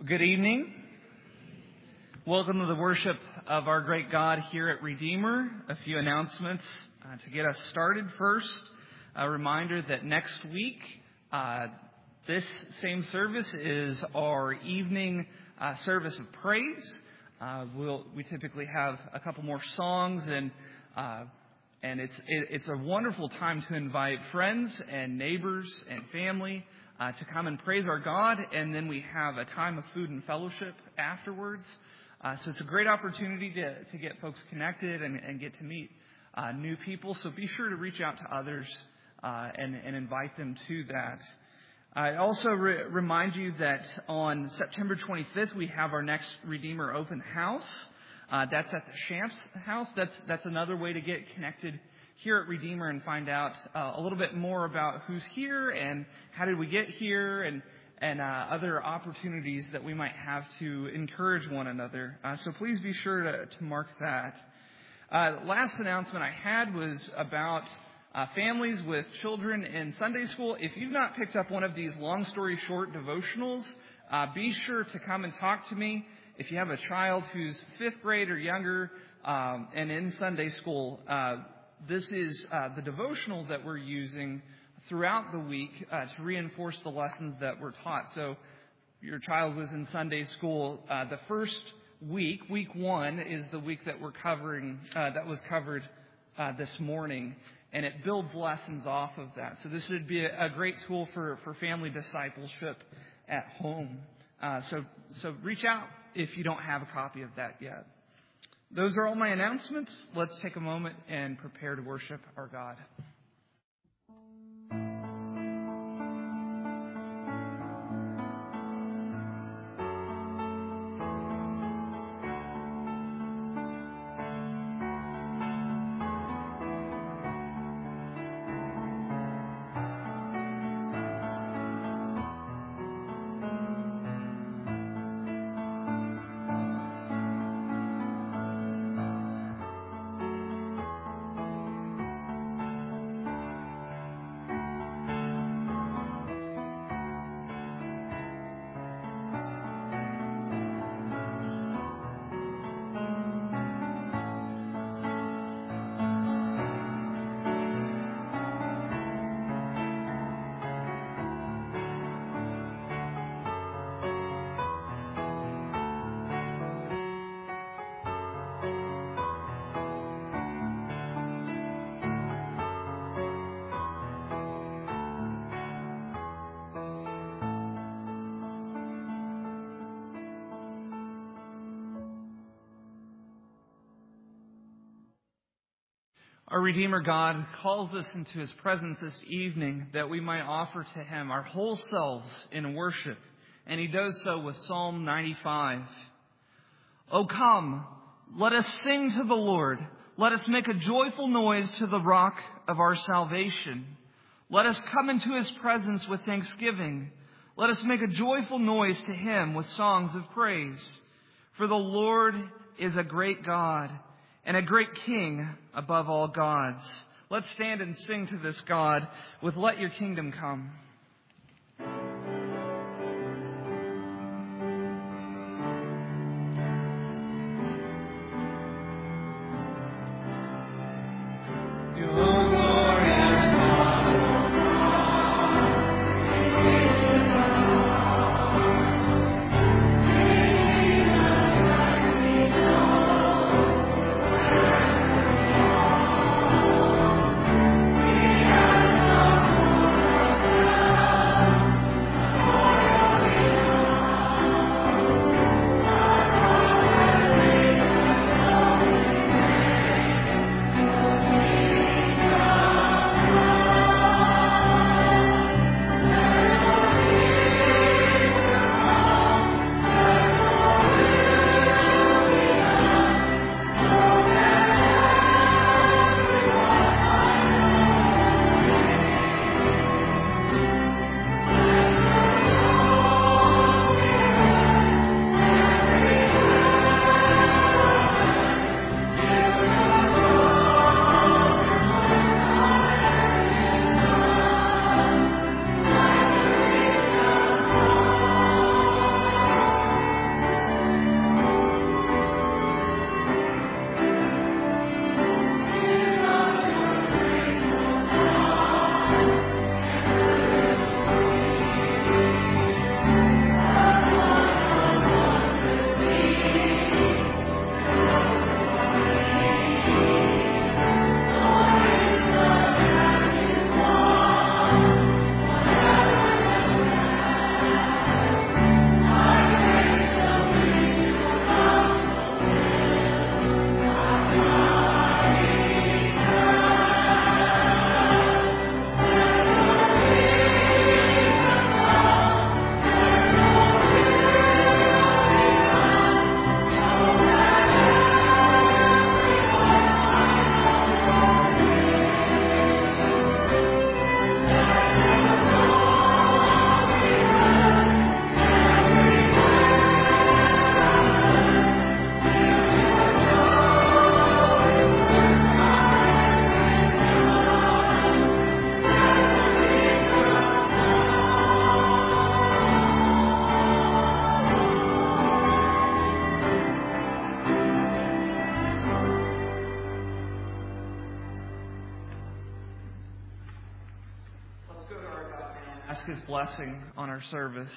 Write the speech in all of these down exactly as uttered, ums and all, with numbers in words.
Good evening. Welcome to the worship of our great God here at Redeemer. A few announcements uh, to get us started. First, a reminder that next week, uh, this same service is our evening uh, service of praise. Uh, we'll, we typically have a couple more songs, and uh, and it's it, it's a wonderful time to invite friends and neighbors and family Uh, to come and praise our God, and then we have a time of food and fellowship afterwards. Uh, so it's a great opportunity to, to get folks connected and, and get to meet uh, new people. So be sure to reach out to others uh, and, and invite them to that. I also re- remind you that on September twenty-fifth, we have our next Redeemer Open House. Uh, that's at the Shamps House. That's, that's another way to get connected here at Redeemer and find out uh, a little bit more about who's here and how did we get here, and and uh, other opportunities that we might have to encourage one another. Uh, so please be sure to, to mark that. Uh, last announcement I had was about uh, families with children in Sunday school. If you've not picked up one of these long story short devotionals, uh, be sure to come and talk to me. If you have a child who's fifth grade or younger um, and in Sunday school, uh, This is uh, the devotional that we're using throughout the week uh, to reinforce the lessons that were taught. So your child was in Sunday school. Uh, the first week, week one, is the week that we're covering, uh, that was covered uh, this morning. And it builds lessons off of that. So this would be a, a great tool for, for family discipleship at home. Uh, so, so reach out if you don't have a copy of that yet. Those are all my announcements. Let's take a moment and prepare to worship our God. Our Redeemer God calls us into His presence this evening that we might offer to Him our whole selves in worship. And He does so with Psalm ninety-five. "O come, let us sing to the Lord. Let us make a joyful noise to the rock of our salvation. Let us come into His presence with thanksgiving. Let us make a joyful noise to Him with songs of praise. For the Lord is a great God and a great King above all gods." Let's stand and sing to this God with "Let Your Kingdom Come." We His blessing on our service.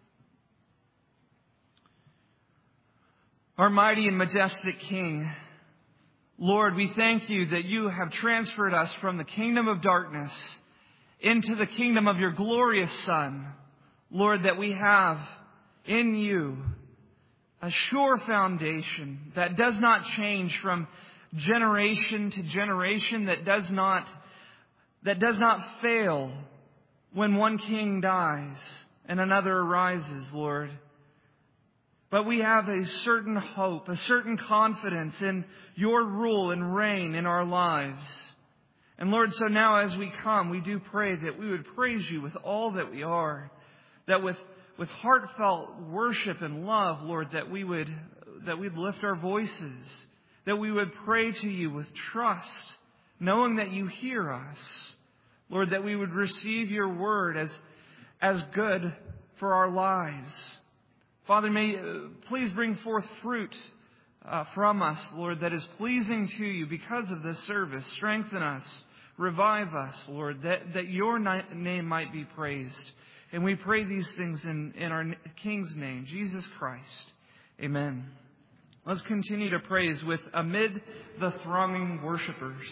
Our mighty and majestic King, Lord, we thank You that You have transferred us from the kingdom of darkness into the kingdom of Your glorious Son. Lord, that we have in You a sure foundation that does not change from generation to generation, that does not, that does not fail when one king dies and another arises, Lord. But we have a certain hope, a certain confidence in Your rule and reign in our lives. And Lord, so now as we come, we do pray that we would praise You with all that we are, that with, with heartfelt worship and love, Lord, that we would, that we'd lift our voices, that we would pray to You with trust, knowing that You hear us. Lord, that we would receive Your word as, as good for our lives. Father, may uh, please bring forth fruit uh, from us, Lord, that is pleasing to You because of this service. Strengthen us, revive us, Lord, that, that Your ni- name might be praised. And we pray these things in, in our King's name, Jesus Christ. Amen. Let's continue to praise with Amid the Thronging Worshipers.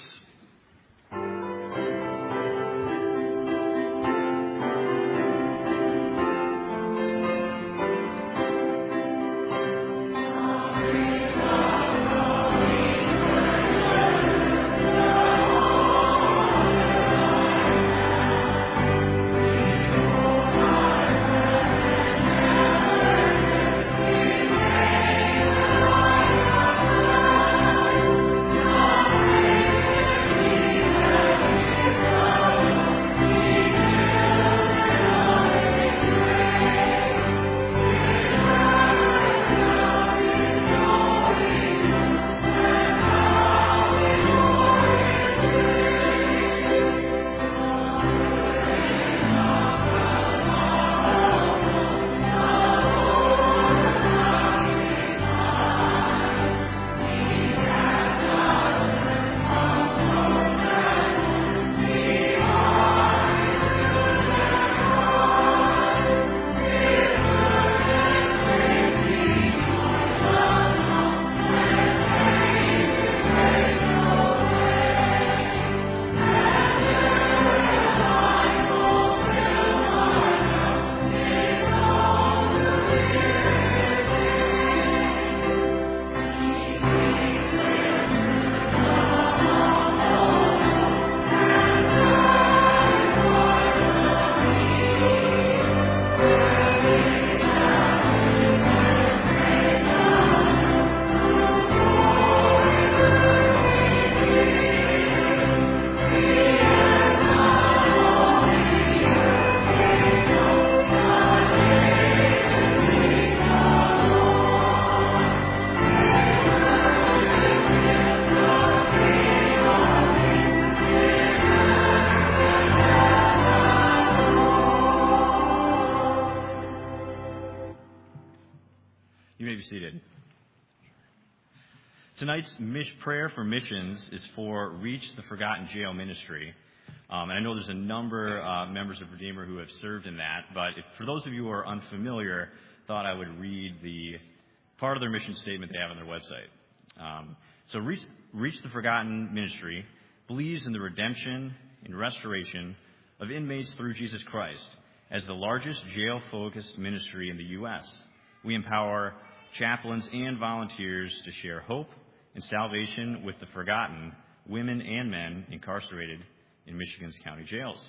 Tonight's prayer for missions is for Reach the Forgotten Jail Ministry. Um, and I know there's a number of uh, members of Redeemer who have served in that, but if, for those of you who are unfamiliar, thought I would read the part of their mission statement they have on their website. Um, so Reach, Reach the Forgotten Ministry believes in the redemption and restoration of inmates through Jesus Christ as the largest jail-focused ministry in the U S We empower chaplains and volunteers to share hope and salvation with the forgotten women and men incarcerated in Michigan's county jails.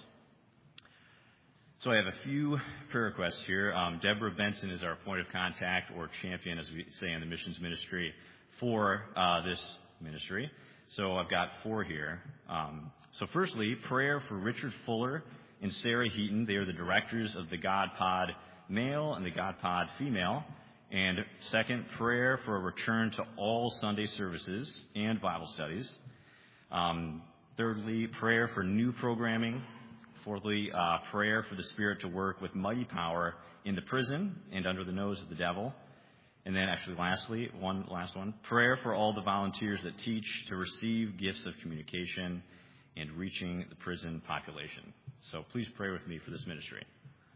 So I have a few prayer requests here. Um, Deborah Benson is our point of contact, or champion, as we say in the missions ministry, for uh, this ministry. So I've got four here. Um, so firstly, prayer for Richard Fuller and Sarah Heaton. They are the directors of the God Pod Male and the God Pod Female. And second, prayer for a return to all Sunday services and Bible studies. Um, thirdly, prayer for new programming. Fourthly, uh, prayer for the Spirit to work with mighty power in the prison and under the nose of the devil. And then actually lastly, one last one, prayer for all the volunteers that teach to receive gifts of communication and reaching the prison population. So please pray with me for this ministry.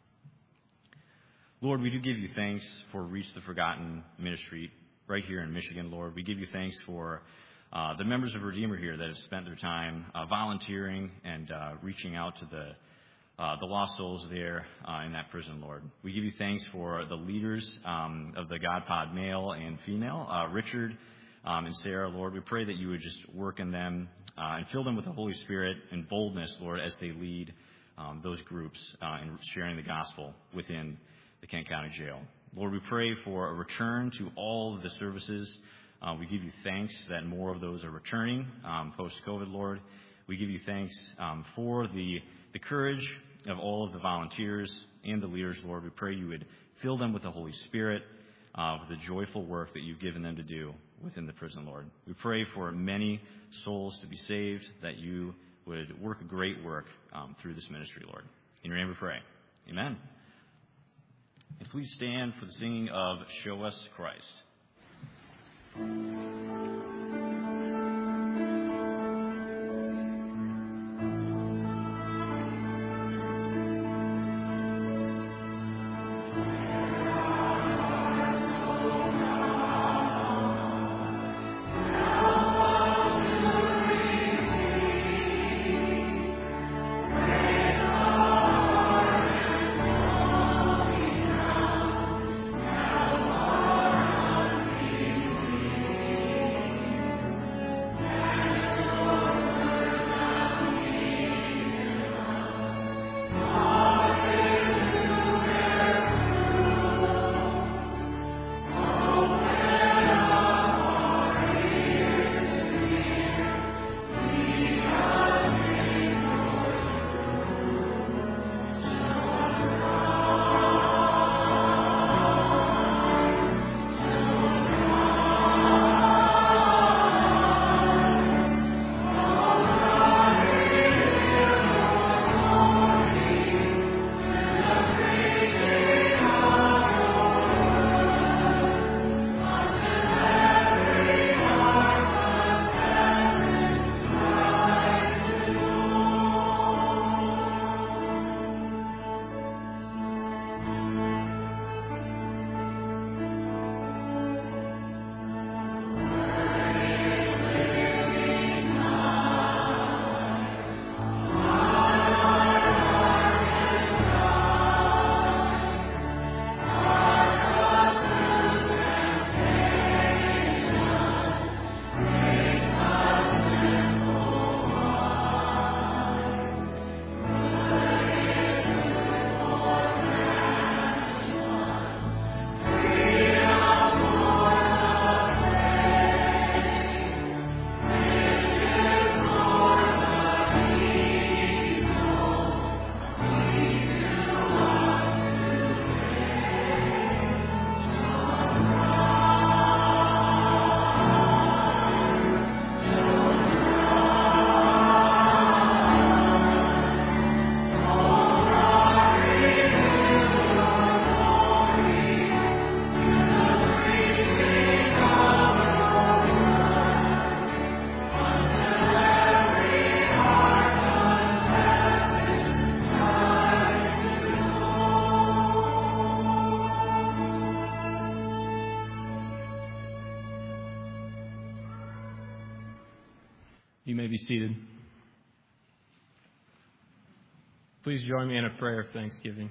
Lord, we do give you thanks for Reach the Forgotten ministry right here in Michigan, Lord. We give you thanks for uh, the members of Redeemer here that have spent their time uh, volunteering and uh, reaching out to the uh, the lost souls there uh, in that prison, Lord. We give you thanks for the leaders um, of the God Pod, male and female, uh, Richard um, and Sarah, Lord. We pray that you would just work in them uh, and fill them with the Holy Spirit and boldness, Lord, as they lead um, those groups uh, in sharing the gospel within the Kent County Jail. Lord, we pray for a return to all of the services. Uh, we give you thanks that more of those are returning um, post-COVID, Lord. We give you thanks um, for the, the courage of all of the volunteers and the leaders, Lord. We pray you would fill them with the Holy Spirit, uh, with the joyful work that you've given them to do within the prison, Lord. We pray for many souls to be saved, that you would work a great work um, through this ministry, Lord. In your name we pray. Amen. And please stand for the singing of Show Us Christ. You may be seated. Please join me in a prayer of thanksgiving.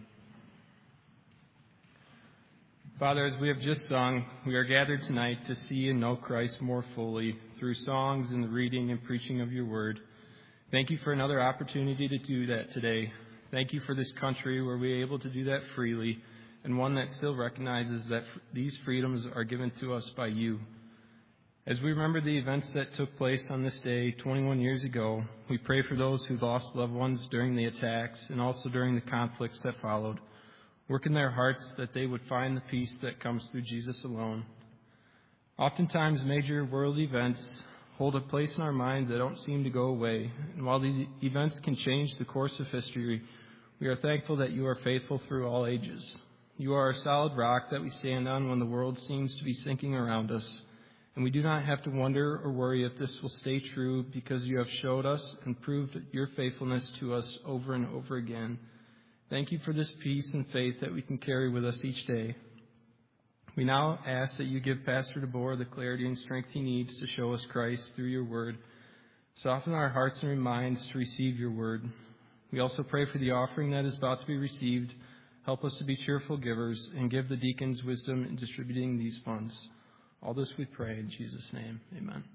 Father, as we have just sung, we are gathered tonight to see and know Christ more fully through songs and the reading and preaching of your word. Thank you for another opportunity to do that today. Thank you for this country where we are able to do that freely, and one that still recognizes that these freedoms are given to us by you. As we remember the events that took place on this day twenty-one years ago, we pray for those who lost loved ones during the attacks and also during the conflicts that followed. Work in their hearts that they would find the peace that comes through Jesus alone. Oftentimes, major world events hold a place in our minds that don't seem to go away. And while these events can change the course of history, we are thankful that you are faithful through all ages. You are a solid rock that we stand on when the world seems to be sinking around us. And we do not have to wonder or worry if this will stay true, because you have showed us and proved your faithfulness to us over and over again. Thank you for this peace and faith that we can carry with us each day. We now ask that you give Pastor DeBoer the clarity and strength he needs to show us Christ through your word. Soften our hearts and minds to receive your word. We also pray for the offering that is about to be received. Help us to be cheerful givers and give the deacons wisdom in distributing these funds. All this we pray in Jesus' name. Amen.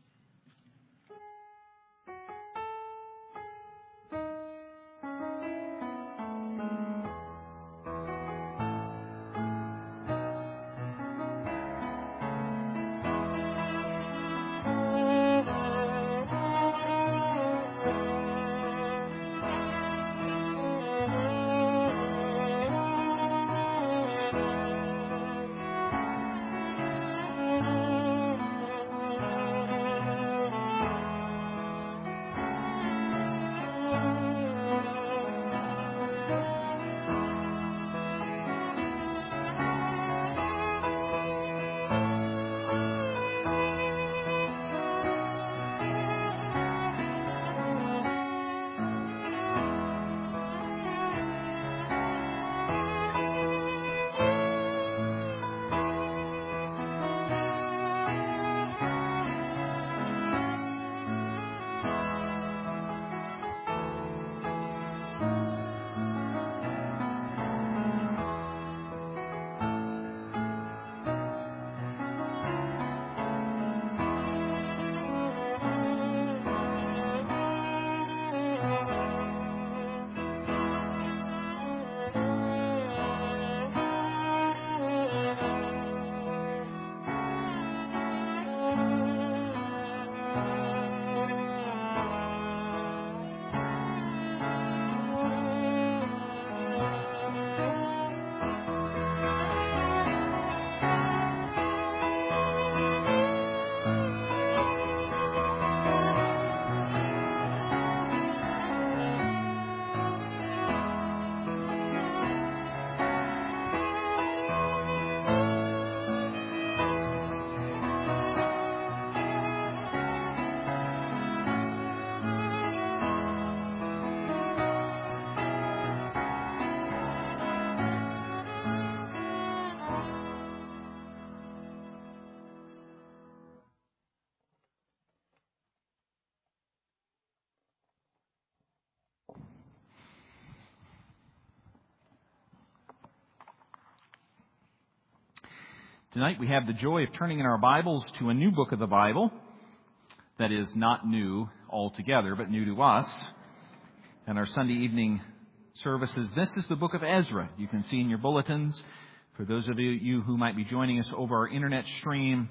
Tonight we have the joy of turning in our Bibles to a new book of the Bible that is not new altogether, but new to us. And our Sunday evening services, this is the book of Ezra. You can see in your bulletins. For those of you who might be joining us over our internet stream,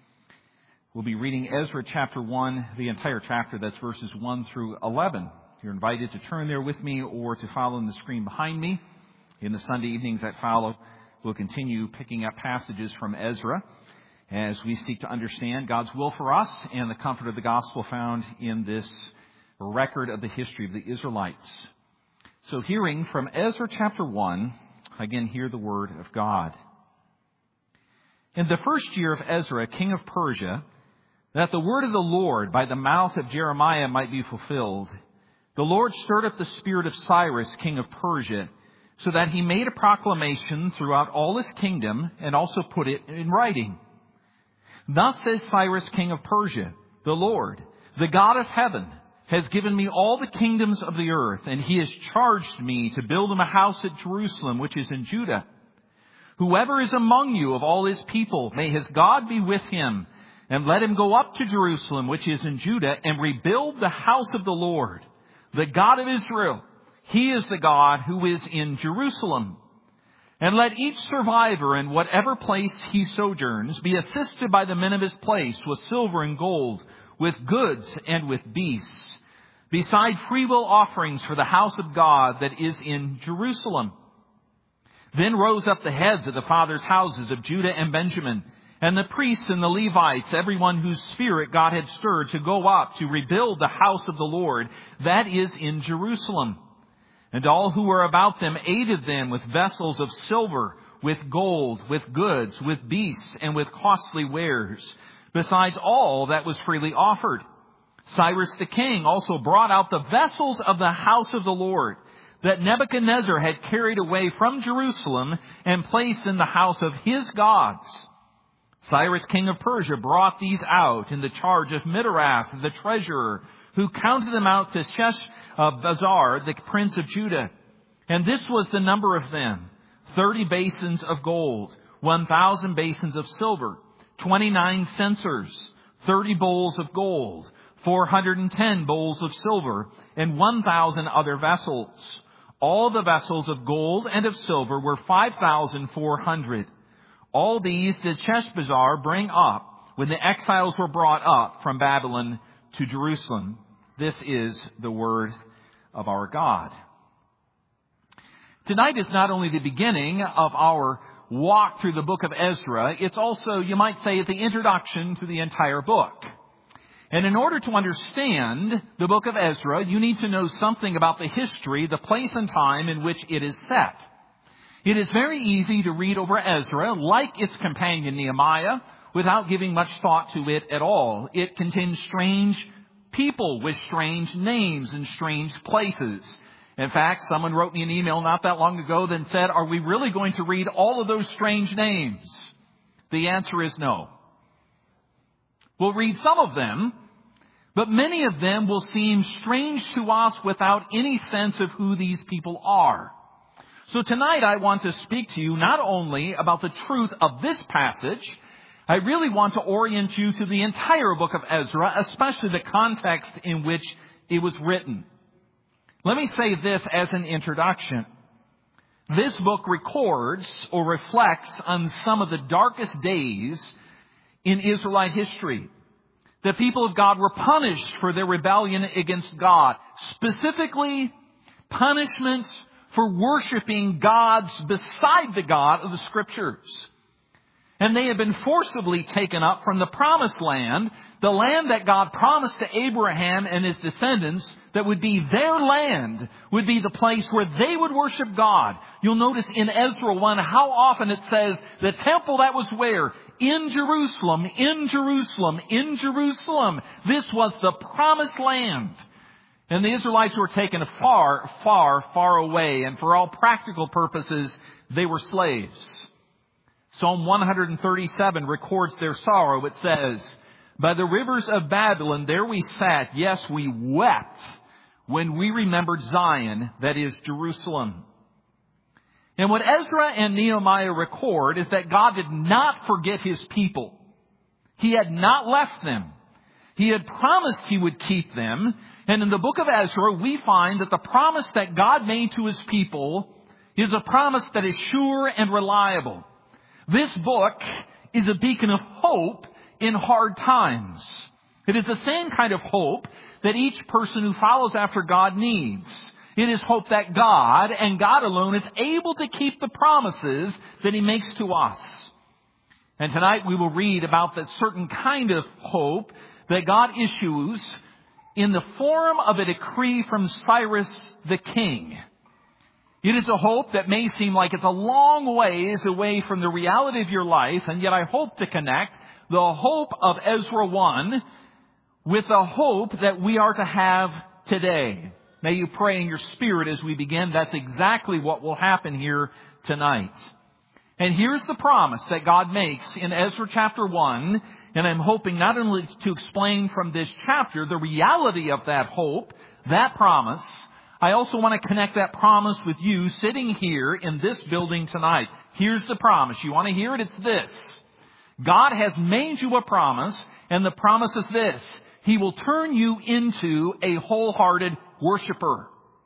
we'll be reading Ezra chapter one, the entire chapter. That's verses one through eleven. You're invited to turn there with me or to follow on the screen behind me. In the Sunday evenings that follow, we'll continue picking up passages from Ezra as we seek to understand God's will for us and the comfort of the gospel found in this record of the history of the Israelites. So hearing from Ezra chapter one, again hear the word of God. In the first year of Ezra, king of Persia, that the word of the Lord by the mouth of Jeremiah might be fulfilled, the Lord stirred up the spirit of Cyrus, king of Persia, so that he made a proclamation throughout all his kingdom and also put it in writing. Thus says Cyrus, king of Persia, the Lord, the God of heaven, has given me all the kingdoms of the earth, and he has charged me to build him a house at Jerusalem, which is in Judah. Whoever is among you of all his people, may his God be with him, and let him go up to Jerusalem, which is in Judah, and rebuild the house of the Lord, the God of Israel. He is the God who is in Jerusalem. And let each survivor in whatever place he sojourns be assisted by the men of his place with silver and gold, with goods and with beasts, beside freewill offerings for the house of God that is in Jerusalem. Then rose up the heads of the fathers' houses of Judah and Benjamin, and the priests and the Levites, everyone whose spirit God had stirred to go up to rebuild the house of the Lord that is in Jerusalem. And all who were about them aided them with vessels of silver, with gold, with goods, with beasts, and with costly wares, besides all that was freely offered. Cyrus the king also brought out the vessels of the house of the Lord, that Nebuchadnezzar had carried away from Jerusalem and placed in the house of his gods. Cyrus, king of Persia, brought these out in the charge of Mithrath, the treasurer, who counted them out to Sheshbazzar, the prince of Judah. And this was the number of them: thirty basins of gold, one thousand basins of silver, twenty-nine censers, thirty bowls of gold, four hundred ten bowls of silver, and one thousand other vessels. All the vessels of gold and of silver were five thousand four hundred. All these did Sheshbazzar bring up when the exiles were brought up from Babylon to Jerusalem. This is the word of our God. Tonight is not only the beginning of our walk through the book of Ezra, it's also, you might say, the introduction to the entire book. And in order to understand the book of Ezra, you need to know something about the history, the place and time in which it is set. It is very easy to read over Ezra, like its companion Nehemiah, without giving much thought to it at all. It contains strange people with strange names and strange places. In fact, someone wrote me an email not that long ago that said, are we really going to read all of those strange names? The answer is no. We'll read some of them, but many of them will seem strange to us without any sense of who these people are. So tonight I want to speak to you not only about the truth of this passage, I really want to orient you to the entire book of Ezra, especially the context in which it was written. Let me say this as an introduction. This book records or reflects on some of the darkest days in Israelite history. The people of God were punished for their rebellion against God. Specifically, punishment for worshiping gods beside the God of the Scriptures. And they had been forcibly taken up from the promised land, the land that God promised to Abraham and his descendants that would be their land, would be the place where they would worship God. You'll notice in Ezra one how often it says the temple that was where? In Jerusalem, in Jerusalem, in Jerusalem. This was the promised land. And the Israelites were taken far, far, far away. And for all practical purposes, they were slaves. Psalm one thirty-seven records their sorrow. It says, by the rivers of Babylon, there we sat. Yes, we wept when we remembered Zion, that is Jerusalem. And what Ezra and Nehemiah record is that God did not forget his people. He had not left them. He had promised he would keep them. And in the book of Ezra, we find that the promise that God made to his people is a promise that is sure and reliable. This book is a beacon of hope in hard times. It is the same kind of hope that each person who follows after God needs. It is hope that God and God alone is able to keep the promises that he makes to us. And tonight we will read about that certain kind of hope that God issues in the form of a decree from Cyrus the king. It is a hope that may seem like it's a long ways away from the reality of your life, and yet I hope to connect the hope of Ezra one with the hope that we are to have today. May you pray in your spirit as we begin. That's exactly what will happen here tonight. And here's the promise that God makes in Ezra chapter one. And I'm hoping not only to explain from this chapter the reality of that hope, that promise, I also want to connect that promise with you sitting here in this building tonight. Here's the promise. You want to hear it? It's this. God has made you a promise, and the promise is this. He will turn you into a wholehearted worshiper.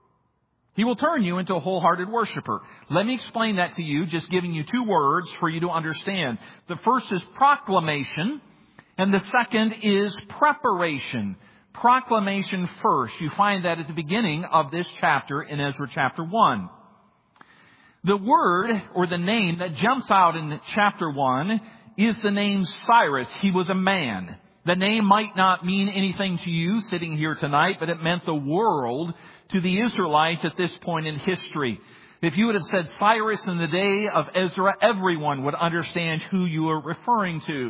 He will turn you into a wholehearted worshiper. Let me explain that to you, just giving you two words for you to understand. The first is proclamation, and the second is preparation. Proclamation first. You find that at the beginning of this chapter in Ezra chapter one. The word or the name that jumps out in chapter one is the name Cyrus. He was a man. The name might not mean anything to you sitting here tonight, but it meant the world to the Israelites at this point in history. If you would have said Cyrus in the day of Ezra, everyone would understand who you are referring to.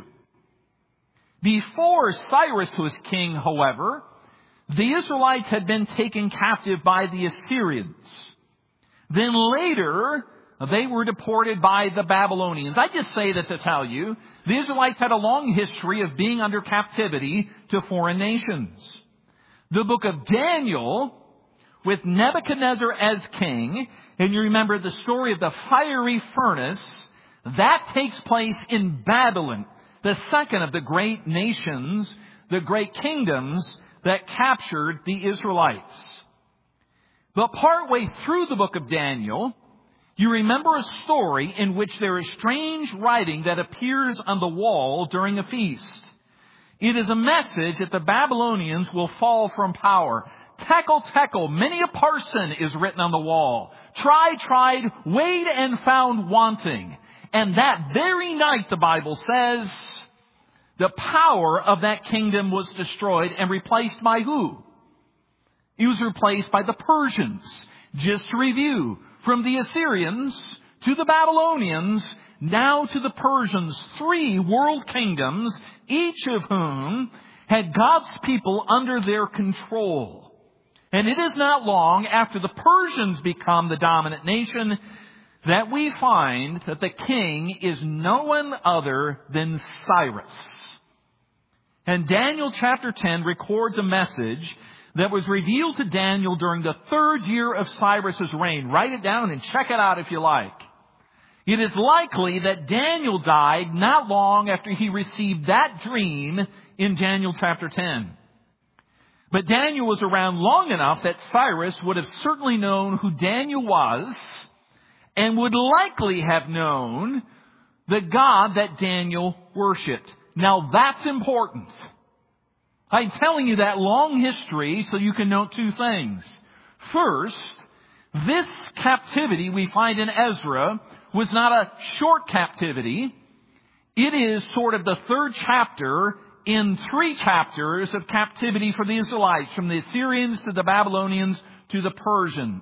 Before Cyrus was king, however, the Israelites had been taken captive by the Assyrians. Then later, they were deported by the Babylonians. I just say that to tell you, the Israelites had a long history of being under captivity to foreign nations. The book of Daniel, with Nebuchadnezzar as king, and you remember the story of the fiery furnace, that takes place in Babylon, the second of the great nations, the great kingdoms that captured the Israelites. But partway through the book of Daniel, you remember a story in which there is strange writing that appears on the wall during a feast. It is a message that the Babylonians will fall from power. Tekel, tekel, many a parson is written on the wall. Tried, tried, weighed and found wanting. And that very night, the Bible says, the power of that kingdom was destroyed and replaced by who? It was replaced by the Persians. Just to review, from the Assyrians to the Babylonians, now to the Persians, three world kingdoms, each of whom had God's people under their control. And it is not long after the Persians become the dominant nation that we find that the king is no one other than Cyrus. And Daniel chapter ten records a message that was revealed to Daniel during the third year of Cyrus's reign. Write it down and check it out if you like. It is likely that Daniel died not long after he received that dream in Daniel chapter ten. But Daniel was around long enough that Cyrus would have certainly known who Daniel was and would likely have known the God that Daniel worshipped. Now that's important. I'm telling you that long history so you can note two things. First, this captivity we find in Ezra was not a short captivity. It is sort of the third chapter in three chapters of captivity for the Israelites, from the Assyrians to the Babylonians to the Persians.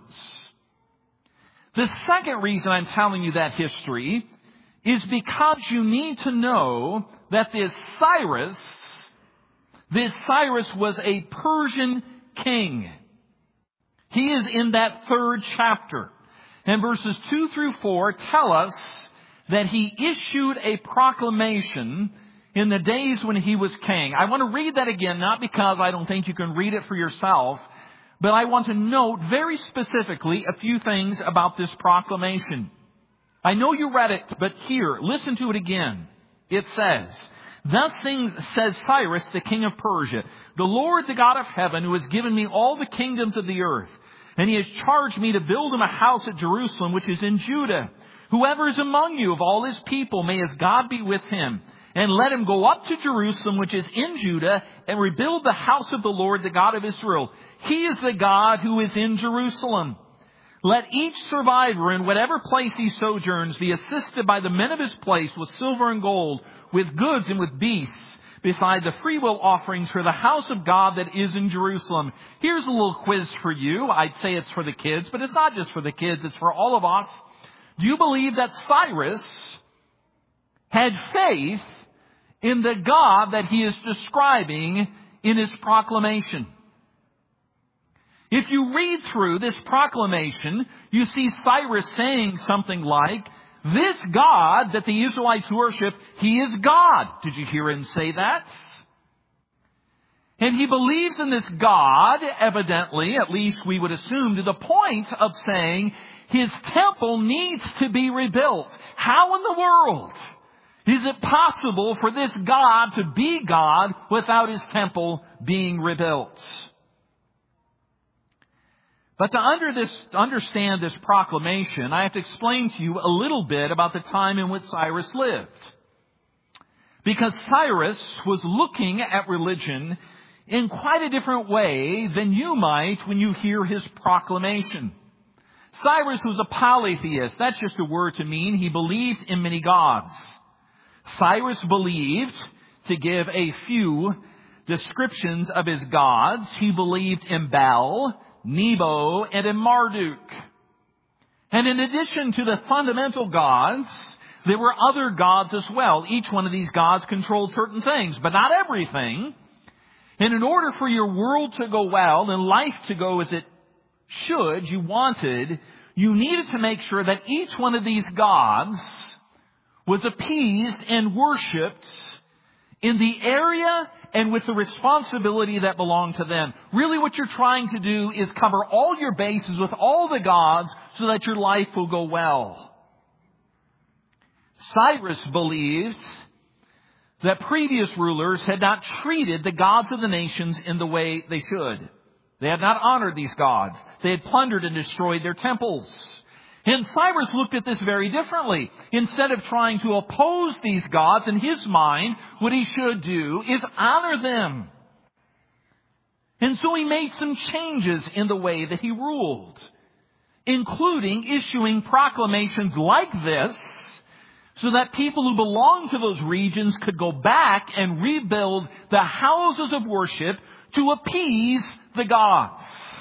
The second reason I'm telling you that history is because you need to know that this Cyrus, this Cyrus was a Persian king. He is in that third chapter. And verses two through four tell us that he issued a proclamation in the days when he was king. I want to read that again, not because I don't think you can read it for yourself, but I want to note very specifically a few things about this proclamation. I know you read it, but here, listen to it again. It says, "Thus says Cyrus, the king of Persia, the Lord, the God of heaven, who has given me all the kingdoms of the earth, and he has charged me to build him a house at Jerusalem, which is in Judah. Whoever is among you of all his people, may his God be with him. And let him go up to Jerusalem, which is in Judah, and rebuild the house of the Lord, the God of Israel. He is the God who is in Jerusalem. Let each survivor in whatever place he sojourns be assisted by the men of his place with silver and gold, with goods and with beasts, beside the freewill offerings for the house of God that is in Jerusalem." Here's a little quiz for you. I'd say it's for the kids, but it's not just for the kids. It's for all of us. Do you believe that Cyrus had faith in the God that he is describing in his proclamation? If you read through this proclamation, you see Cyrus saying something like, "This God that the Israelites worship, he is God." Did you hear him say that? And he believes in this God, evidently, at least we would assume, to the point of saying his temple needs to be rebuilt. How in the world is it possible for this God to be God without his temple being rebuilt? But to, under this, to understand this proclamation, I have to explain to you a little bit about the time in which Cyrus lived. Because Cyrus was looking at religion in quite a different way than you might when you hear his proclamation. Cyrus was a polytheist. That's just a word to mean he believed in many gods. Cyrus believed, to give a few descriptions of his gods, he believed in Baal, Nebo, and in Marduk. And in addition to the fundamental gods, there were other gods as well. Each one of these gods controlled certain things, but not everything. And in order for your world to go well and life to go as it should, you wanted you needed to make sure that each one of these gods was appeased and worshipped in the area and with the responsibility that belonged to them. Really what you're trying to do is cover all your bases with all the gods so that your life will go well. Cyrus believed that previous rulers had not treated the gods of the nations in the way they should. They had not honored these gods. They had plundered and destroyed their temples. And Cyrus looked at this very differently. Instead of trying to oppose these gods, in his mind, what he should do is honor them. And so he made some changes in the way that he ruled, including issuing proclamations like this, so that people who belonged to those regions could go back and rebuild the houses of worship to appease the gods.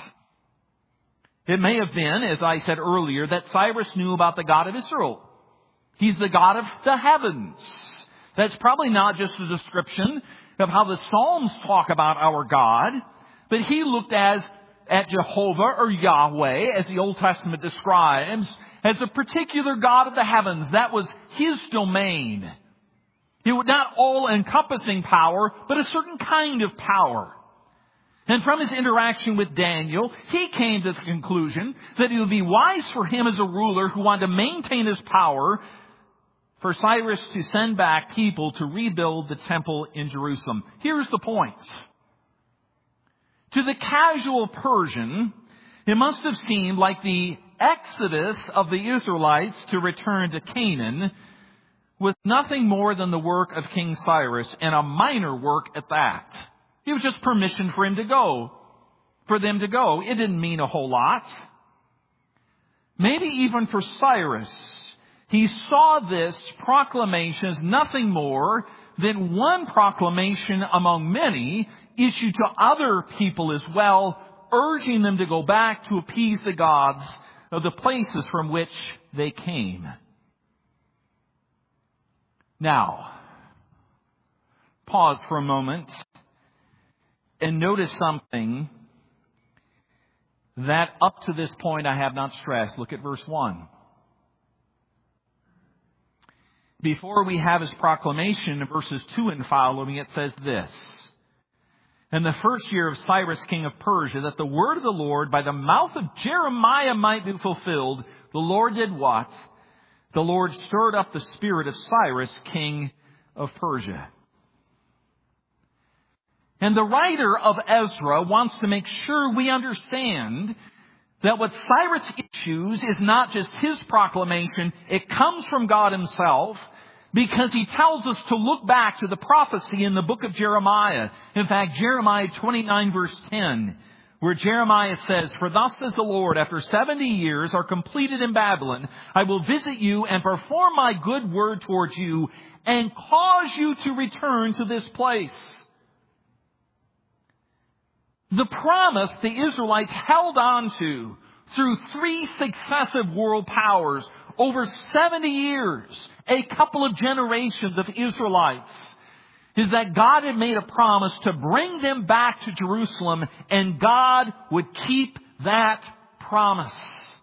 It may have been, as I said earlier, that Cyrus knew about the God of Israel. He's the God of the heavens. That's probably not just a description of how the Psalms talk about our God, but he looked as at Jehovah or Yahweh, as the Old Testament describes, as a particular God of the heavens. That was his domain. It was not all-encompassing power, but a certain kind of power. And from his interaction with Daniel, he came to the conclusion that it would be wise for him as a ruler who wanted to maintain his power for Cyrus to send back people to rebuild the temple in Jerusalem. Here's the point. To the casual Persian, it must have seemed like the exodus of the Israelites to return to Canaan was nothing more than the work of King Cyrus, and a minor work at that. It was just permission for him to go, for them to go. It didn't mean a whole lot. Maybe even for Cyrus, he saw this proclamation as nothing more than one proclamation among many issued to other people as well, urging them to go back to appease the gods of the places from which they came. Now, pause for a moment and notice something that up to this point I have not stressed. Look at verse one. Before we have his proclamation in verses two and following, it says this. In the first year of Cyrus, king of Persia, that the word of the Lord by the mouth of Jeremiah might be fulfilled, the Lord did what? The Lord stirred up the spirit of Cyrus, king of Persia. And the writer of Ezra wants to make sure we understand that what Cyrus issues is not just his proclamation. It comes from God himself, because he tells us to look back to the prophecy in the book of Jeremiah. In fact, Jeremiah twenty-nine verse ten, where Jeremiah says, "For thus says the Lord, after seventy years are completed in Babylon, I will visit you and perform my good word towards you and cause you to return to this place." The promise the Israelites held on to through three successive world powers over seventy years, a couple of generations of Israelites, is that God had made a promise to bring them back to Jerusalem, and God would keep that promise.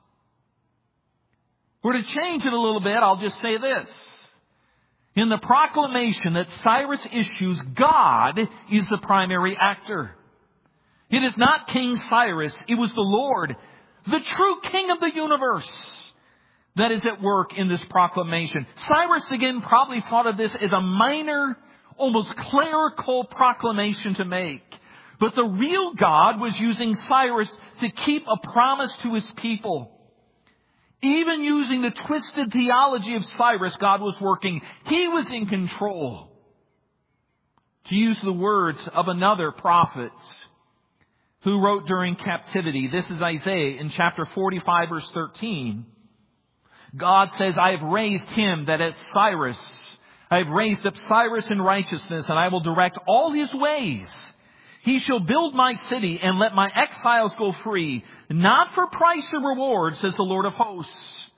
Or to change it a little bit, I'll just say this. In the proclamation that Cyrus issues, God is the primary actor. It is not King Cyrus. It was the Lord, the true King of the universe, that is at work in this proclamation. Cyrus, again, probably thought of this as a minor, almost clerical proclamation to make. But the real God was using Cyrus to keep a promise to his people. Even using the twisted theology of Cyrus, God was working. He was in control. To use the words of another prophet who wrote during captivity, this is Isaiah in chapter forty-five, verse thirteen. God says, "I have raised him that is Cyrus. I have raised up Cyrus in righteousness, and I will direct all his ways. He shall build my city and let my exiles go free, not for price or reward, says the Lord of hosts."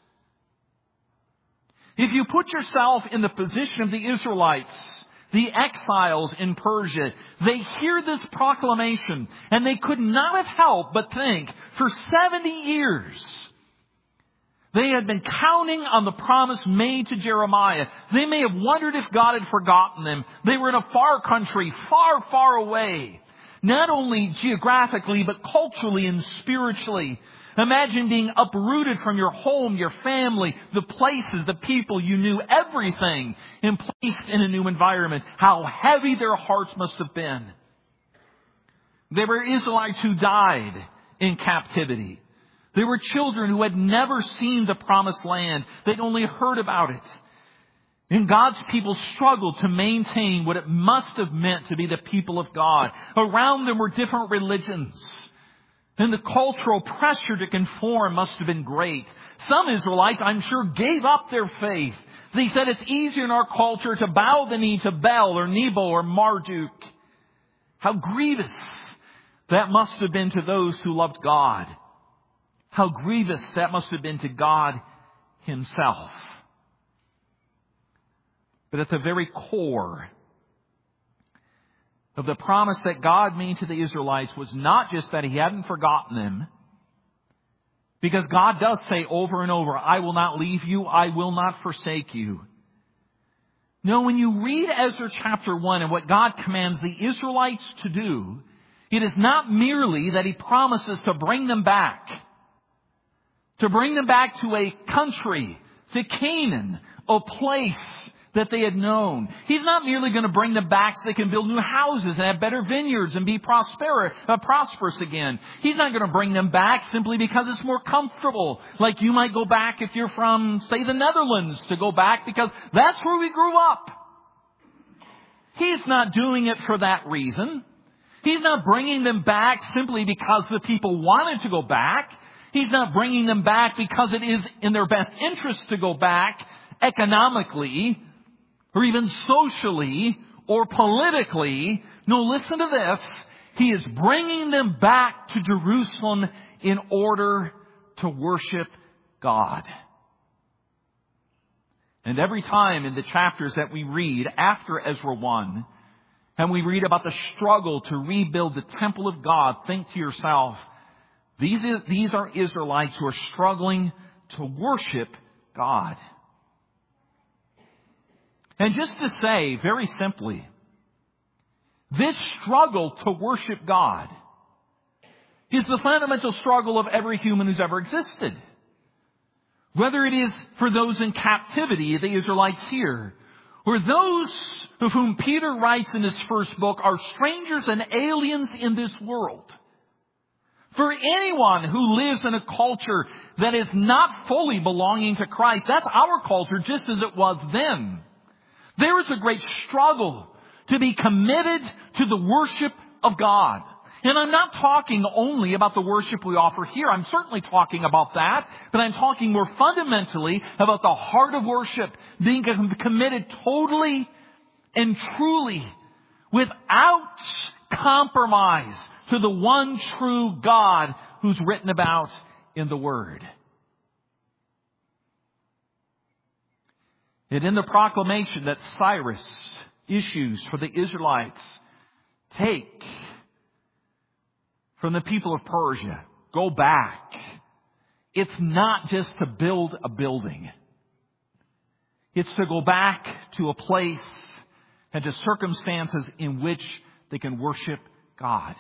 If you put yourself in the position of the Israelites, the exiles in Persia, they hear this proclamation, and they could not have helped but think, for seventy years, They had been counting on the promise made to Jeremiah. They may have wondered if God had forgotten them. They were in a far country, far, far away. Not only geographically, but culturally and spiritually. Imagine being uprooted from your home, your family, the places, the people you knew, everything, and placed in a new environment. How heavy their hearts must have been. There were Israelites who died in captivity. There were children who had never seen the promised land. They'd only heard about it. And God's people struggled to maintain what it must have meant to be the people of God. Around them were different religions. And the cultural pressure to conform must have been great. Some Israelites, I'm sure, gave up their faith. They said it's easier in our culture to bow the knee to Bel or Nebo or Marduk. How grievous that must have been to those who loved God. How grievous that must have been to God Himself. But at the very core of the promise that God made to the Israelites was not just that He hadn't forgotten them, because God does say over and over, I will not leave you, I will not forsake you. No, when you read Ezra chapter one and what God commands the Israelites to do, it is not merely that He promises to bring them back, to bring them back to a country, to Canaan, a place that they had known. He's not merely going to bring them back so they can build new houses and have better vineyards and be prosper, uh, prosperous again. He's not going to bring them back simply because it's more comfortable. Like you might go back if you're from, say, the Netherlands, to go back because that's where we grew up. He's not doing it for that reason. He's not bringing them back simply because the people wanted to go back. He's not bringing them back because it is in their best interest to go back economically or even socially or politically. No, listen to this. He is bringing them back to Jerusalem in order to worship God. And every time in the chapters that we read after Ezra one, and we read about the struggle to rebuild the temple of God, think to yourself, these are, these are Israelites who are struggling to worship God. And just to say, very simply, this struggle to worship God is the fundamental struggle of every human who's ever existed. Whether it is for those in captivity, the Israelites here, or those of whom Peter writes in his first book are strangers and aliens in this world. For anyone who lives in a culture that is not fully belonging to Christ, that's our culture just as it was then. There is a great struggle to be committed to the worship of God. And I'm not talking only about the worship we offer here. I'm certainly talking about that. But I'm talking more fundamentally about the heart of worship, being committed totally and truly without compromise to the one true God who's written about in the Word. And in the proclamation that Cyrus issues for the Israelites, take from the people of Persia, go back. It's not just to build a building. It's to go back to a place and to circumstances in which they can worship God.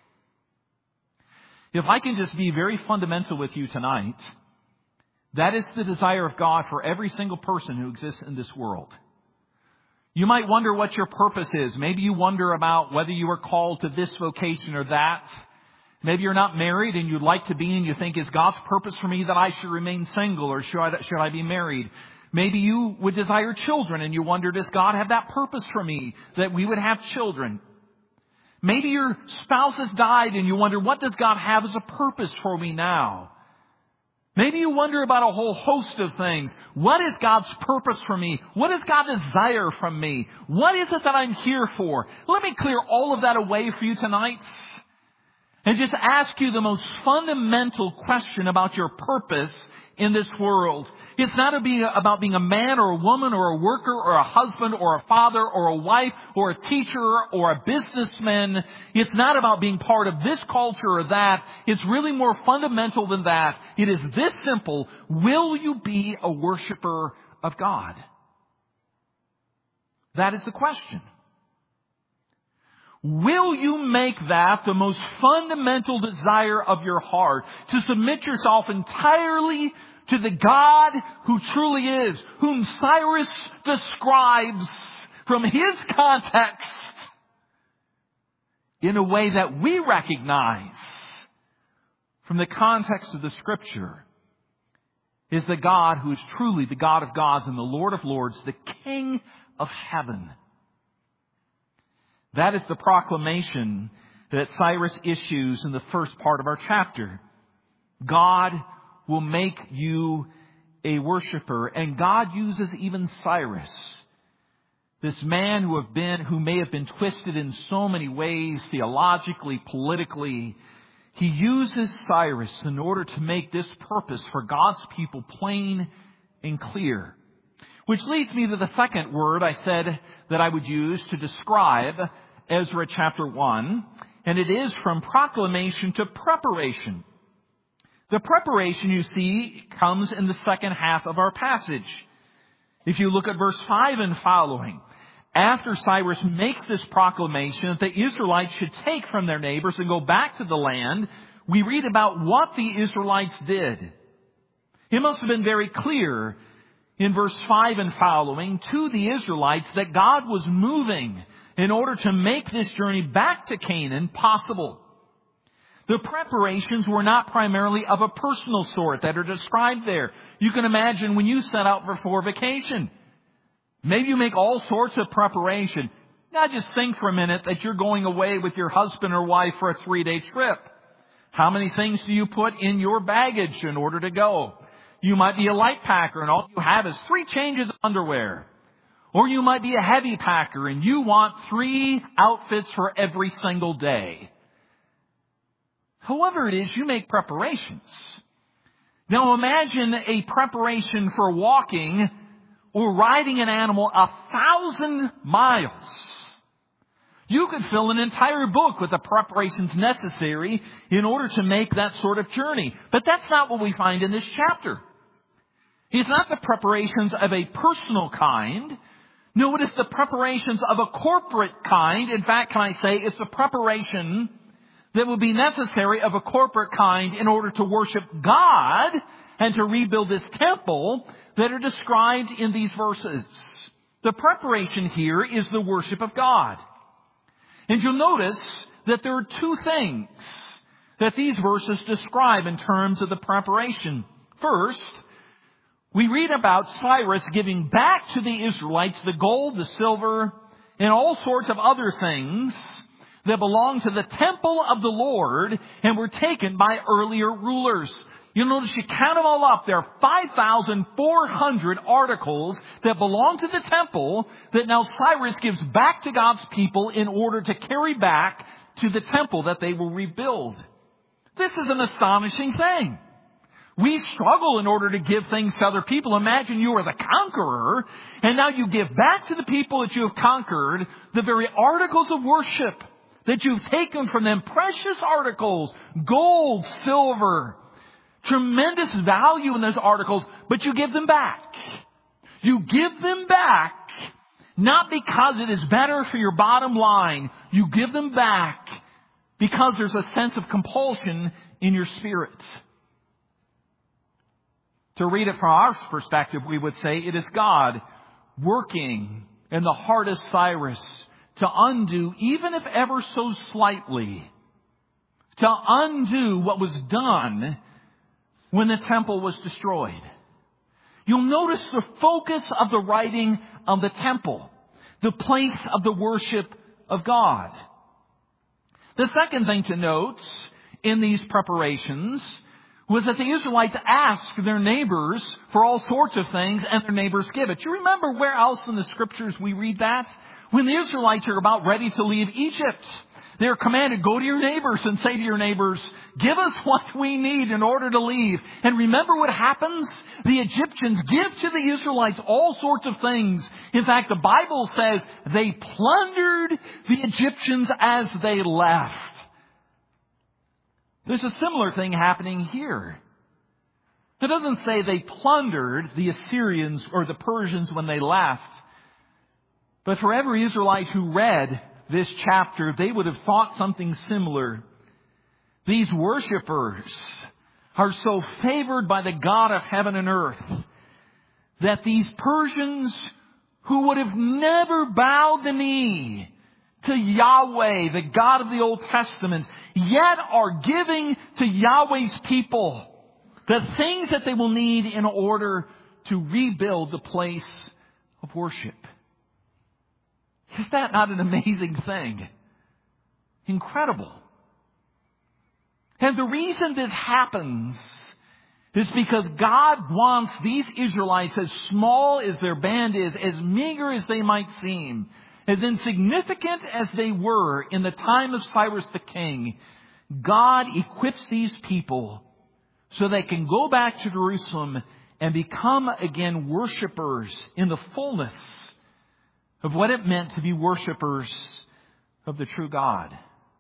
If I can just be very fundamental with you tonight, that is the desire of God for every single person who exists in this world. You might wonder what your purpose is. Maybe you wonder about whether you are called to this vocation or that. Maybe you're not married and you'd like to be, and you think, is God's purpose for me that I should remain single, or should I, should I be married? Maybe you would desire children and you wonder, does God have that purpose for me, that we would have children? Maybe your spouse has died and you wonder, what does God have as a purpose for me now? Maybe you wonder about a whole host of things. What is God's purpose for me? What does God desire from me? What is it that I'm here for? Let me clear all of that away for you tonight. and just ask you the most fundamental question about your purpose in this world. It's not about being a man or a woman or a worker or a husband or a father or a wife or a teacher or a businessman. It's not about being part of this culture or that. It's really more fundamental than that. It is this simple. Will you be a worshiper of God? That is the question. Will you make that the most fundamental desire of your heart, to submit yourself entirely to the God who truly is, whom Cyrus describes from his context in a way that we recognize from the context of the Scripture, is the God who is truly the God of gods and the Lord of lords, the King of heaven. That is the proclamation that Cyrus issues in the first part of our chapter. God will make you a worshiper. And God uses even Cyrus, this man who have been, who may have been twisted in so many ways, theologically, politically. He uses Cyrus in order to make this purpose for God's people plain and clear. Which leads me to the second word I said that I would use to describe Ezra chapter one, and it is from proclamation to preparation. The preparation, you see, comes in the second half of our passage. If you look at verse five and following, after Cyrus makes this proclamation that the Israelites should take from their neighbors and go back to the land, we read about what the Israelites did. It must have been very clear in verse five and following to the Israelites that God was moving in order to make this journey back to Canaan possible. The preparations were not primarily of a personal sort that are described there. You can imagine when you set out for vacation. Maybe you make all sorts of preparation. Now just think for a minute that you're going away with your husband or wife for a three-day trip. How many things do you put in your baggage in order to go? You might be a light packer and all you have is three changes of underwear. Or you might be a heavy packer and you want three outfits for every single day. However it is, you make preparations. Now imagine a preparation for walking or riding an animal a thousand miles. You could fill an entire book with the preparations necessary in order to make that sort of journey. But that's not what we find in this chapter. It's not the preparations of a personal kind. No, it is the preparations of a corporate kind. In fact, can I say it's a preparation that will be necessary of a corporate kind in order to worship God and to rebuild this temple that are described in these verses. The preparation here is the worship of God. And you'll notice that there are two things that these verses describe in terms of the preparation. First, we read about Cyrus giving back to the Israelites the gold, the silver, and all sorts of other things that belong to the temple of the Lord and were taken by earlier rulers. You'll notice you count them all up. There are five thousand four hundred articles that belong to the temple that now Cyrus gives back to God's people in order to carry back to the temple that they will rebuild. This is an astonishing thing. We struggle in order to give things to other people. Imagine you are the conqueror, and now you give back to the people that you have conquered the very articles of worship that you've taken from them. Precious articles, gold, silver, tremendous value in those articles, but you give them back. You give them back not because it is better for your bottom line. You give them back because there's a sense of compulsion in your spirit. To read it from our perspective, we would say it is God working in the heart of Cyrus to undo, even if ever so slightly, to undo what was done when the temple was destroyed. You'll notice the focus of the writing of the temple, the place of the worship of God. The second thing to note in these preparations was that the Israelites asked their neighbors for all sorts of things, and their neighbors give it. You remember where else in the Scriptures we read that? When the Israelites are about ready to leave Egypt, They're commanded, go to your neighbors and say to your neighbors, give us what we need in order to leave. And remember what happens? The Egyptians give to the Israelites all sorts of things. In fact, the Bible says they plundered the Egyptians as they left. There's a similar thing happening here. It doesn't say they plundered the Assyrians or the Persians when they left. But for every Israelite who read this chapter, they would have thought something similar. These worshipers are so favored by the God of heaven and earth that these Persians who would have never bowed the knee to Yahweh, the God of the Old Testament, yet are giving to Yahweh's people the things that they will need in order to rebuild the place of worship. Is that not an amazing thing? Incredible. And the reason this happens is because God wants these Israelites, as small as their band is, as meager as they might seem, as insignificant as they were in the time of Cyrus the king, God equips these people so they can go back to Jerusalem and become again worshipers in the fullness of what it meant to be worshipers of the true God.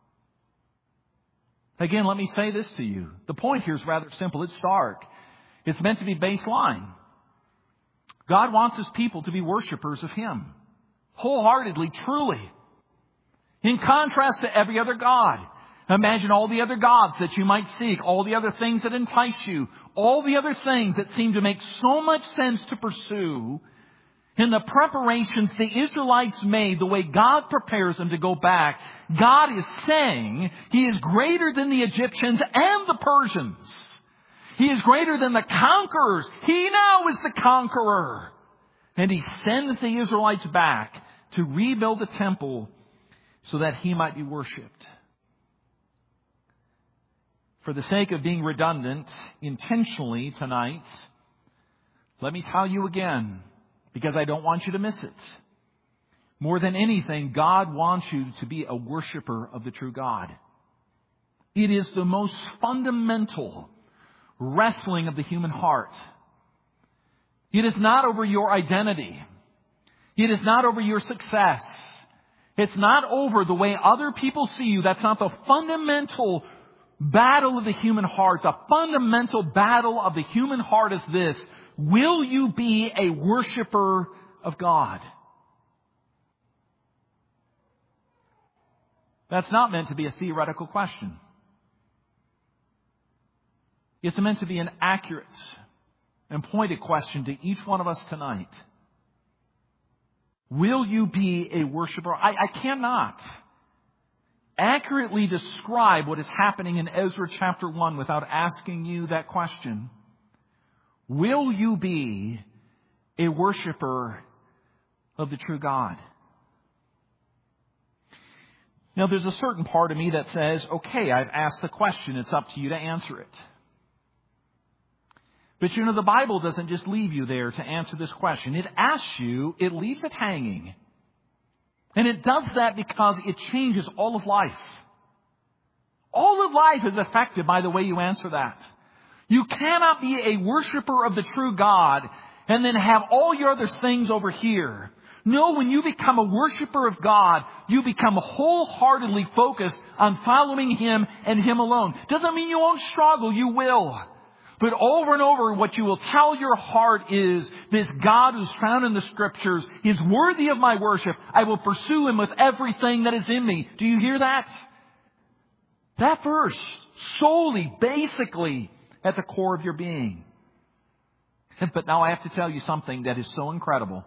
Again, let me say this to you. The point here is rather simple. It's stark. It's meant to be baseline. God wants His people to be worshipers of Him. Wholeheartedly, truly. In contrast to every other god. Imagine all the other gods that you might seek, all the other things that entice you, all the other things that seem to make so much sense to pursue. In the preparations the Israelites made, the way God prepares them to go back, God is saying He is greater than the Egyptians and the Persians. He is greater than the conquerors. He now is the conqueror. And He sends the Israelites back to rebuild the temple so that He might be worshipped. For the sake of being redundant, intentionally tonight, let me tell you again, because I don't want you to miss it. More than anything, God wants you to be a worshiper of the true God. It is the most fundamental wrestling of the human heart. It is not over your identity. It is not over your success. It's not over the way other people see you. That's not the fundamental battle of the human heart. The fundamental battle of the human heart is this. Will you be a worshiper of God? That's not meant to be a theoretical question. It's meant to be an accurate and pointed question to each one of us tonight. Will you be a worshiper? I, I cannot accurately describe what is happening in Ezra chapter one without asking you that question. Will you be a worshiper of the true God? Now, there's a certain part of me that says, okay, I've asked the question. It's up to you to answer it. But you know, the Bible doesn't just leave you there to answer this question. It asks you, it leaves it hanging. And it does that because it changes all of life. All of life is affected by the way you answer that. You cannot be a worshiper of the true God and then have all your other things over here. No, when you become a worshiper of God, you become wholeheartedly focused on following Him and Him alone. Doesn't mean you won't struggle, you will. But over and over, what you will tell your heart is, this God who's found in the Scriptures is worthy of my worship. I will pursue Him with everything that is in me. Do you hear that? That verse, solely, basically, at the core of your being. But now I have to tell you something that is so incredible.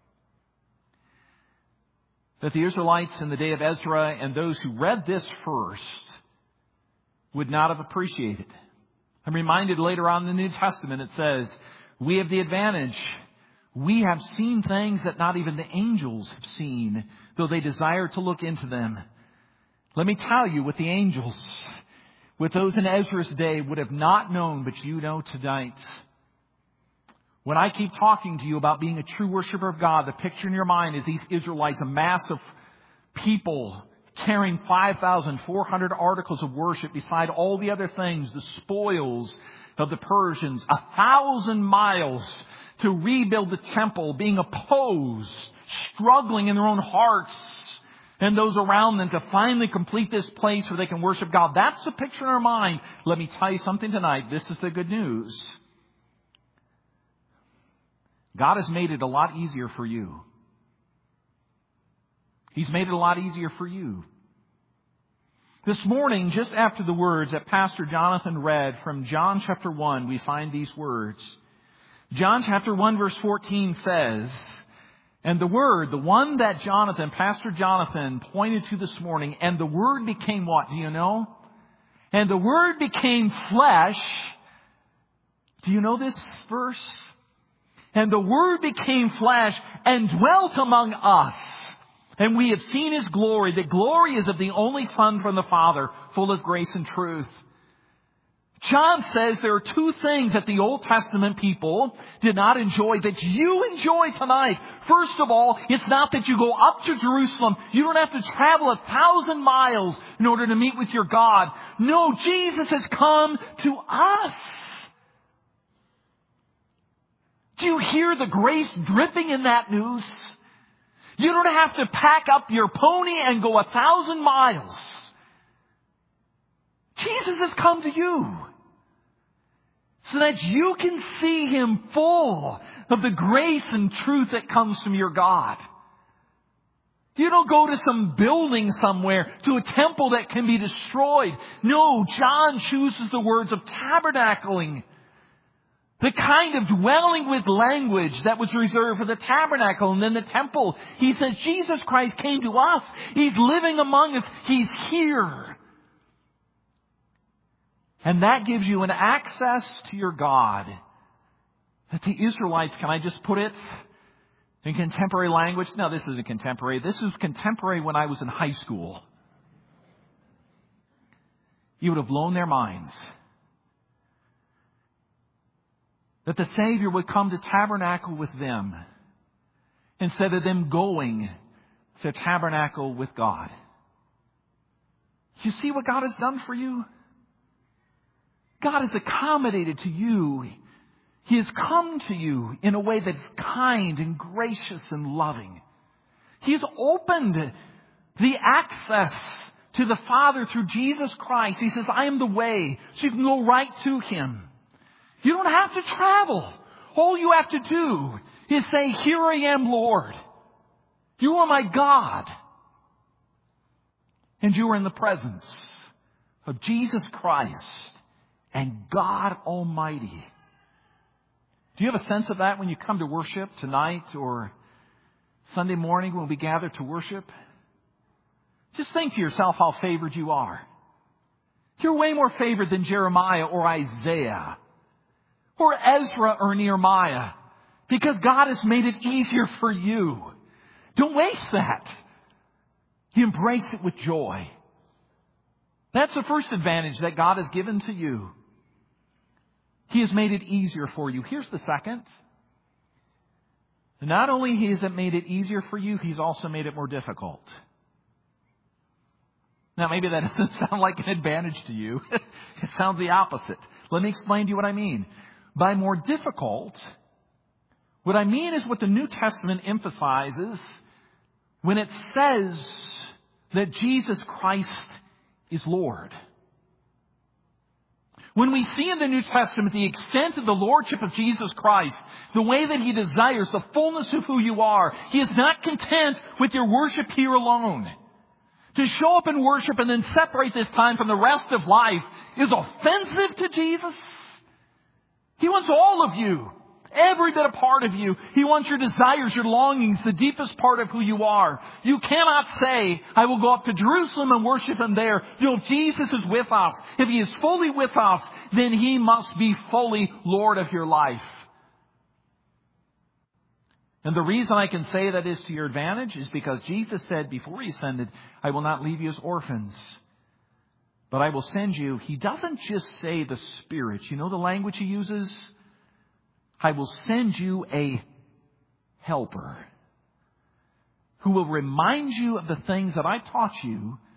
That the Israelites in the day of Ezra and those who read this first would not have appreciated. I'm reminded later on in the New Testament it says, we have the advantage. We have seen things that not even the angels have seen, though they desire to look into them. Let me tell you, with the angels, with those in Ezra's day, would have not known, but you know tonight. When I keep talking to you about being a true worshiper of God, the picture in your mind is these Israelites, a mass of people, carrying five thousand four hundred articles of worship beside all the other things, the spoils of the Persians, a thousand miles to rebuild the temple, being opposed, struggling in their own hearts and those around them to finally complete this place where they can worship God. That's the picture in our mind. Let me tell you something tonight. This is the good news. God has made it a lot easier for you. He's made it a lot easier for you. This morning, just after the words that Pastor Jonathan read from John chapter one, we find these words. John chapter one verse fourteen says, and the Word, the one that Jonathan, Pastor Jonathan pointed to this morning, and the Word became what? Do you know? And the Word became flesh. Do you know this verse? And the Word became flesh and dwelt among us. And we have seen His glory. The glory is of the only Son from the Father, full of grace and truth. John says there are two things that the Old Testament people did not enjoy that you enjoy tonight. First of all, it's not that you go up to Jerusalem. You don't have to travel a thousand miles in order to meet with your God. No, Jesus has come to us. Do you hear the grace dripping in that news? You don't have to pack up your pony and go a thousand miles. Jesus has come to you so that you can see Him full of the grace and truth that comes from your God. You don't go to some building somewhere, to a temple that can be destroyed. No, John chooses the words of tabernacling. The kind of dwelling with language that was reserved for the tabernacle and then the temple. He says Jesus Christ came to us. He's living among us. He's here. And that gives you an access to your God that the Israelites, can I just put it in contemporary language? No, this isn't contemporary. This is contemporary when I was in high school. You would have blown their minds. That the Savior would come to tabernacle with them instead of them going to tabernacle with God. You see what God has done for you? God has accommodated to you. He has come to you in a way that's kind and gracious and loving. He has opened the access to the Father through Jesus Christ. He says, I am the way, so you can go right to Him. You don't have to travel. All you have to do is say, here I am, Lord. You are my God. And you are in the presence of Jesus Christ and God Almighty. Do you have a sense of that when you come to worship tonight or Sunday morning when we gather to worship? Just think to yourself how favored you are. You're way more favored than Jeremiah or Isaiah or Ezra or Nehemiah, because God has made it easier for you. Don't waste that. You embrace it with joy. That's the first advantage that God has given to you. He has made it easier for you. Here's the second. Not only has it made it easier for you, He's also made it more difficult. Now, maybe that doesn't sound like an advantage to you. It sounds the opposite. Let me explain to you what I mean. By more difficult, what I mean is what the New Testament emphasizes when it says that Jesus Christ is Lord. When we see in the New Testament the extent of the Lordship of Jesus Christ, the way that He desires the fullness of who you are, He is not content with your worship here alone. To show up and worship and then separate this time from the rest of life is offensive to Jesus. He wants all of you, every bit a part of you. He wants your desires, your longings, the deepest part of who you are. You cannot say, I will go up to Jerusalem and worship Him there. You know, Jesus is with us. If He is fully with us, then He must be fully Lord of your life. And the reason I can say that is to your advantage is because Jesus said before He ascended, I will not leave you as orphans, but I will send you. He doesn't just say the Spirit. You know the language He uses? I will send you a helper who will remind you of the things that I taught you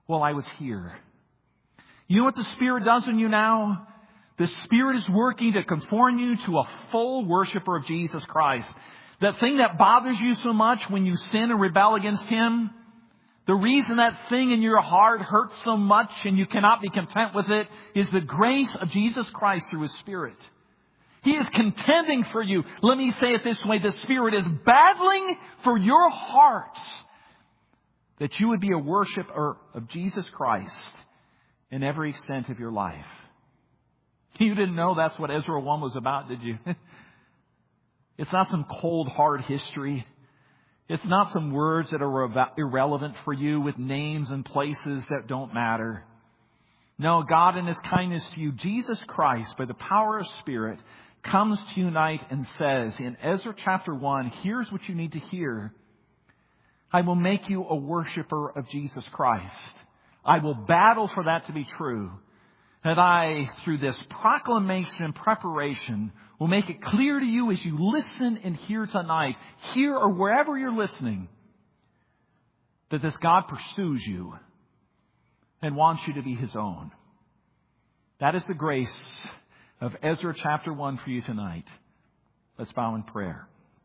while I was here. You know what the Spirit does in you now? The Spirit is working to conform you to a full worshiper of Jesus Christ. That thing that bothers you so much when you sin and rebel against Him, the reason that thing in your heart hurts so much and you cannot be content with it is the grace of Jesus Christ through His Spirit. He is contending for you. Let me say it this way. The Spirit is battling for your hearts that you would be a worshiper of Jesus Christ in every extent of your life. You didn't know that's what Ezra one was about, did you? It's not some cold, hard history. It's not some words that are irrelevant for you with names and places that don't matter. No, God in His kindness to you, Jesus Christ, by the power of Spirit, comes to you tonight and says in Ezra chapter one, here's what you need to hear. I will make you a worshiper of Jesus Christ. I will battle for that to be true. That I, through this proclamation and preparation, will make it clear to you as you listen and hear tonight, here or wherever you're listening, that this God pursues you and wants you to be His own. That is the grace of Ezra chapter one for you tonight. Let's bow in prayer.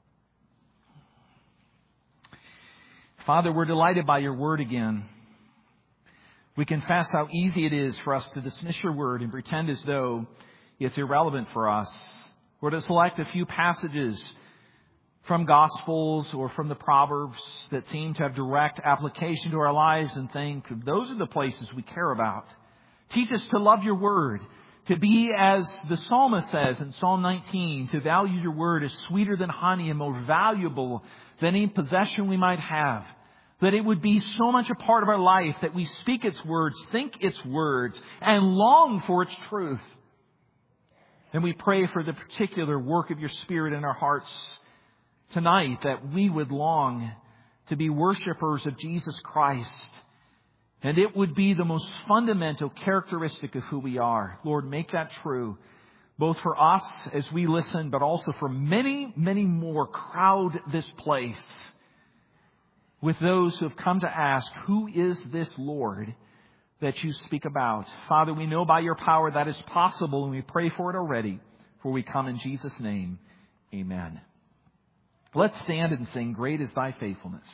Father, we're delighted by your word again. We confess how easy it is for us to dismiss your word and pretend as though it's irrelevant for us, or to select a few passages from Gospels or from the Proverbs that seem to have direct application to our lives and think those are the places we care about. Teach us to love your word, to be, as the psalmist says in Psalm nineteen, to value your word as sweeter than honey and more valuable than any possession we might have. That it would be so much a part of our life that we speak its words, think its words, and long for its truth. And we pray for the particular work of your Spirit in our hearts tonight, that we would long to be worshipers of Jesus Christ. And it would be the most fundamental characteristic of who we are. Lord, make that true, both for us as we listen, but also for many, many more crowd this place with those who have come to ask, who is this Lord that you speak about? Father, we know by your power that is possible, and we pray for it already, for we come in Jesus' name. Amen. Let's stand and sing, Great is Thy Faithfulness.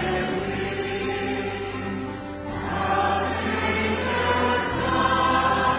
Thank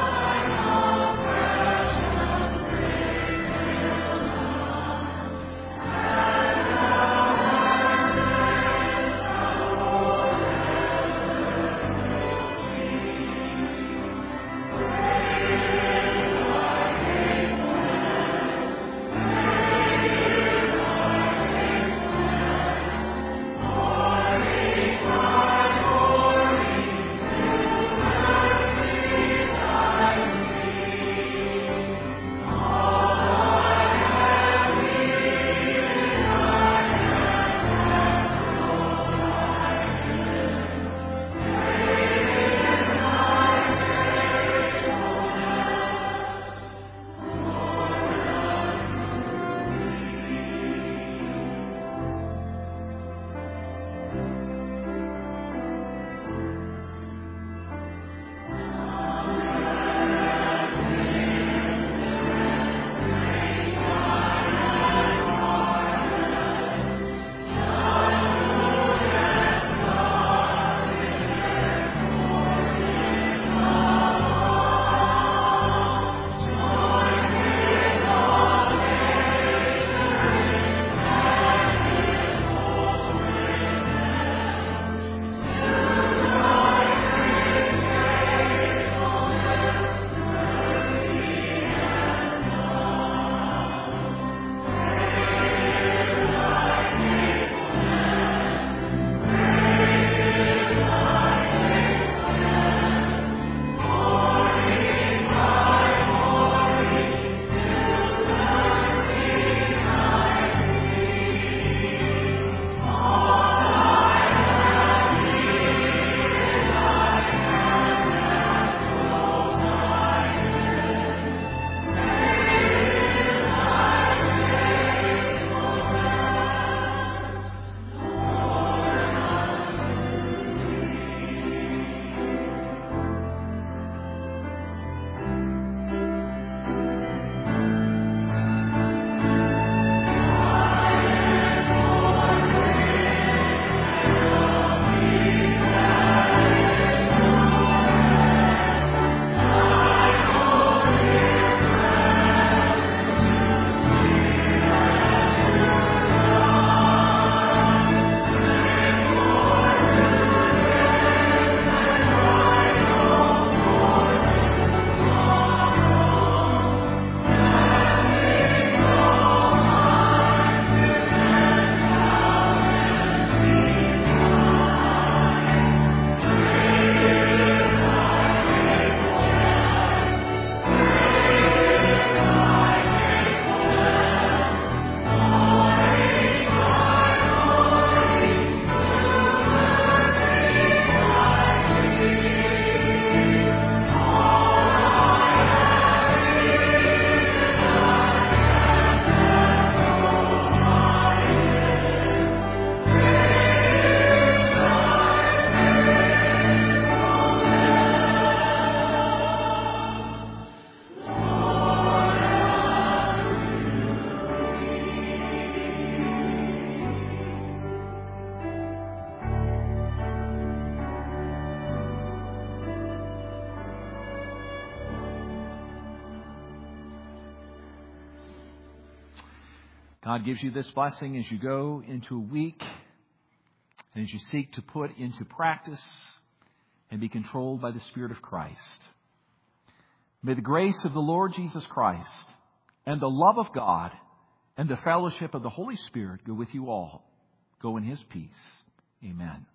God gives you this blessing as you go into a week and as you seek to put into practice and be controlled by the Spirit of Christ. May the grace of the Lord Jesus Christ and the love of God and the fellowship of the Holy Spirit go with you all. Go in His peace. Amen.